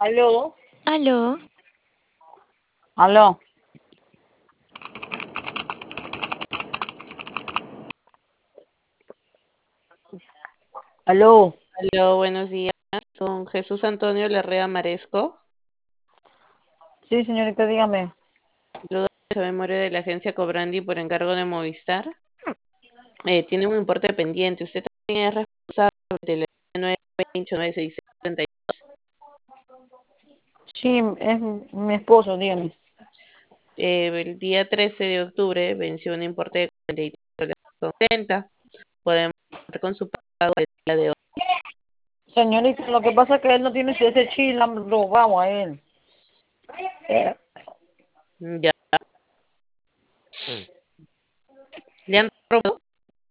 Aló, Aló, aló, aló. Aló, buenos días. Con Jesús Antonio Larrea Maresco. Sí, señorita, dígame. Saludos a memoria de la agencia Cobrandi por encargo de Movistar. Tiene un importe pendiente. Usted también es responsable de la 9289670. Sí, es mi esposo, dígame. El día 13 de octubre venció un importe de 43,70. Podemos hablar con su pago el día de hoy. Señorita, lo que pasa es que él no tiene ese chile, lo vamos a él. Eh, Ya. ¿Le han robado?